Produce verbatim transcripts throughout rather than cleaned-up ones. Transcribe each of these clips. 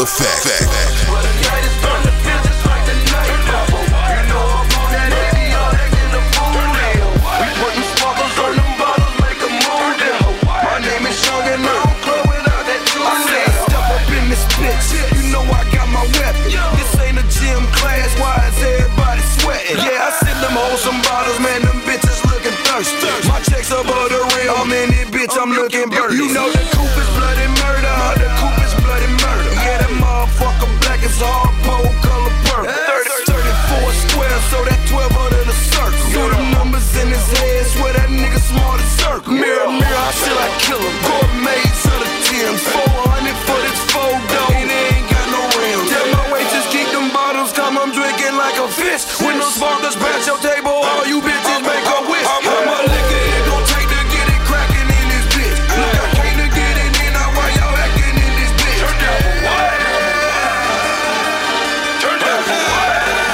effect. Some bottles, man, them bitches looking thirsty. My checks above the rim, I'm in it, bitch, I'm looking birdie. You know the coupe is bloody murder, the coupe is bloody murder. Yeah, that motherfucker black is all pole color purple. thirty, thirty-four square, so that twelve under the circle. So the numbers in his head, swear that nigga smart as circle. Mirror, mirror, I feel like killer. Gourmets of the Timbs, four hundred for this photo, and they ain't got no rims. Tell my waitress keep them bottles, come I'm drinking like a fish. When those sparklers pass your table, all you bitches make a wish. How much liquor it gon' take to get it crackin' in this bitch? Look, I came to get it in, now why y'all actin' in this bitch? Turn down for what? Turn down for what?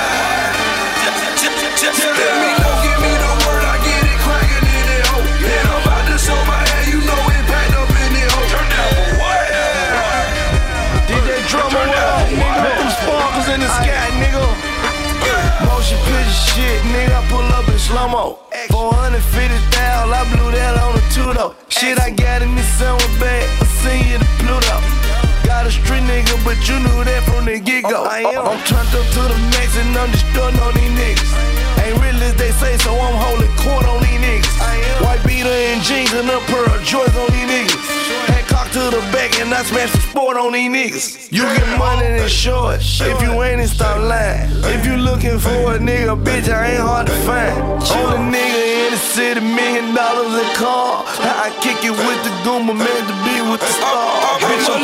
Let me know, give me the word, I get it crackin' in it, ho. And I'm about to show my hair, you know it packed up in it, ho. Turn down for what? D J Drummer, put them sparkles in the sky, nigga. Motion picture shit, nigga, I pull up in slow-mo. four hundred fifty thousand, I blew that on the two-though. Shit, I got in this summer bag, I seen you to Pluto. Got a street nigga, but you knew that from the get-go. I am. I'm turned up to the max and I'm just starting on these niggas. Ain't real as they say, so I'm holding court on these niggas. White beater and jeans and a pair of joints on these niggas. Head cock to the back and I smash the sport on these niggas. You get money and short, if you ain't in stop lying. If you looking for a nigga, bitch, I ain't hard to find. Only nigga in the city, million dollars a car. I kick it with the Goomba, man, to be with the star. Bitch, I'm